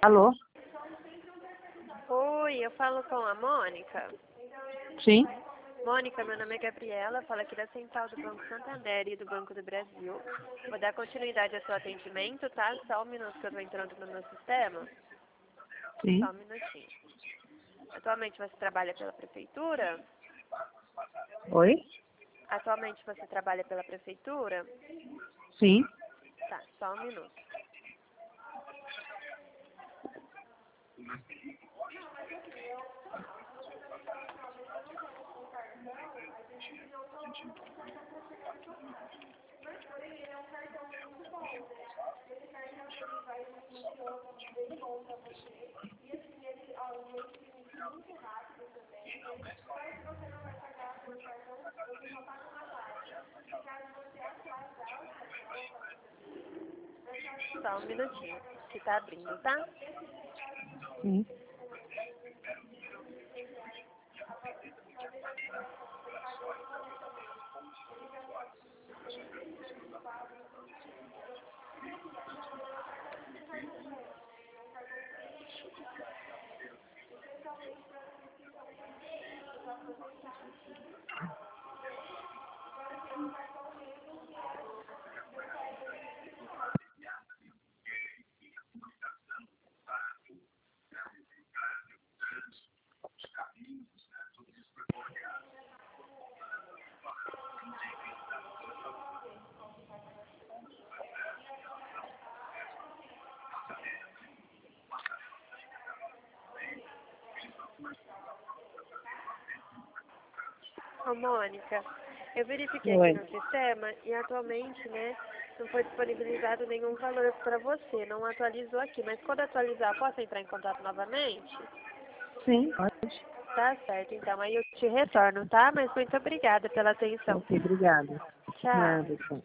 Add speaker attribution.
Speaker 1: Alô?
Speaker 2: Oi, eu falo com a Mônica.
Speaker 1: Sim?
Speaker 2: Mônica, meu nome é Gabriela, falo aqui da Central do Banco Santander e do Banco do Brasil. Vou dar continuidade ao seu atendimento, tá? Só um minuto que eu estou entrando no meu sistema.
Speaker 1: Sim.
Speaker 2: Só um minutinho. Atualmente você trabalha pela prefeitura?
Speaker 1: Oi?
Speaker 2: Atualmente você trabalha pela prefeitura?
Speaker 1: Sim.
Speaker 2: Tá, só um minuto. Só um minutinho, que tá abrindo, tá?
Speaker 1: Sim.
Speaker 2: Ô, Mônica, eu verifiquei aqui
Speaker 1: Oi.
Speaker 2: no sistema e atualmente, né, não foi disponibilizado nenhum valor para você, não atualizou aqui, mas quando atualizar, posso entrar em contato novamente?
Speaker 1: Sim, pode.
Speaker 2: Tá certo, então, aí eu te retorno, tá? Mas muito obrigada pela atenção.
Speaker 1: Ok, obrigada.
Speaker 2: Tchau.
Speaker 1: Nada, tchau.